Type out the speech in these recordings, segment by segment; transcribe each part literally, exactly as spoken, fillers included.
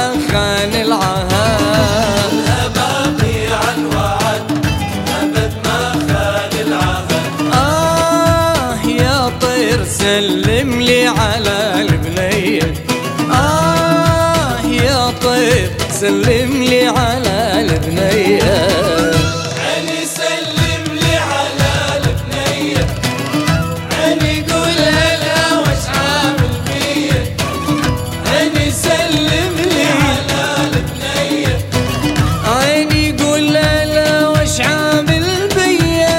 ما خان العهد، كلها باقي على الوعد أبد ما خان العهد. آه يا طير سلم لي على البنية، آه يا طير سلم لي على البنية. عيني سلم لي على البنية، عيني قول هلا وش عامل بيا. عيني سلم لي على البنية، عيني قول لا وش عامل بيا.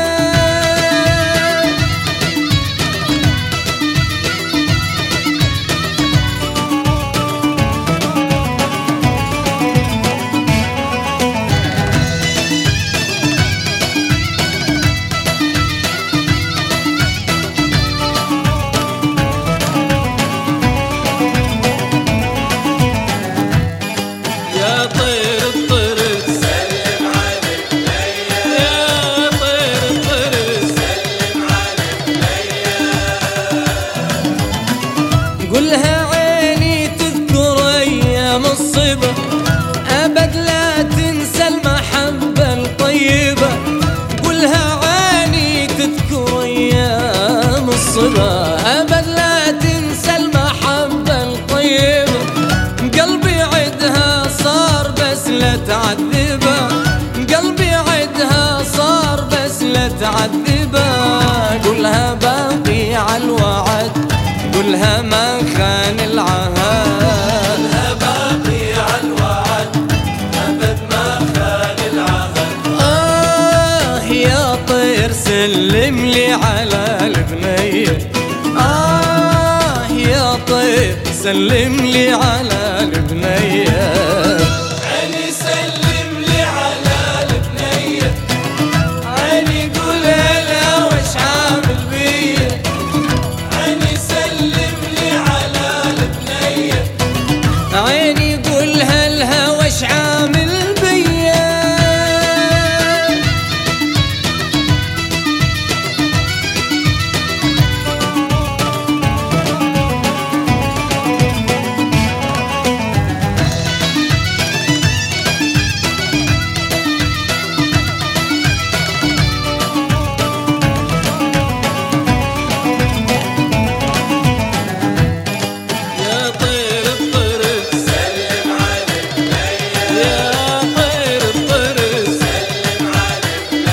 يا طير الطرس سلم على البنية، يا طير الطرس سلم على البنية. قولها عيني تذكر ايام الصبا، ابد لا تنسى المحبة الطيبة. قولها عيني تذكر ايام الصبا، ابد لا تنسى المحبة الطيبة. قلبي عدها صار بس لا تعذبه، قلبي عدها صار بس لا تعذبه. قولها باقي على الوعد، قولها ما خان العهد، كلها باقي على الوعد أبد ما خان العهد. آه يا طير سلم لي على البنية، آه يا طير سلم لي على البنية. عيني سلم لي على البنية، عيني قول هلا وش عامل بيا. عيني سلم لي على البنية، عيني قول هلها وش عامل بيا. يا طير الطرس سلم على البنية، يا طير الطرس سلم على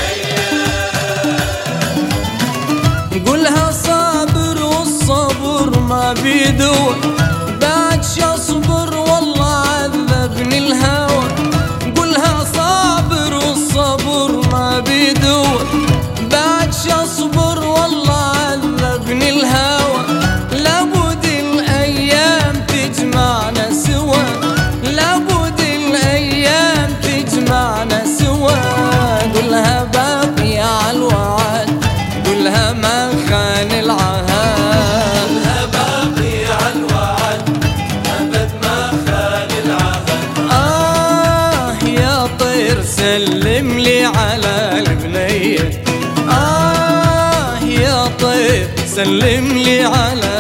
البنية. قولها صابر والصبر ما بيدوى، بعدش اصبر والله عذبني الهوى. قولها صابر والصبر ما بيدوى، بعدش اصبر والله عذبني الهوى. لابد الايام تجمعنا سوا، لابد الايام تجمعنا سوا. قولها باقي على الوعد، قولها ما خان العهد، كلها باقي على الوعد أبد ما خان العهد. آه يا طير سلم لي على البنية، آه يا طير سلم لي على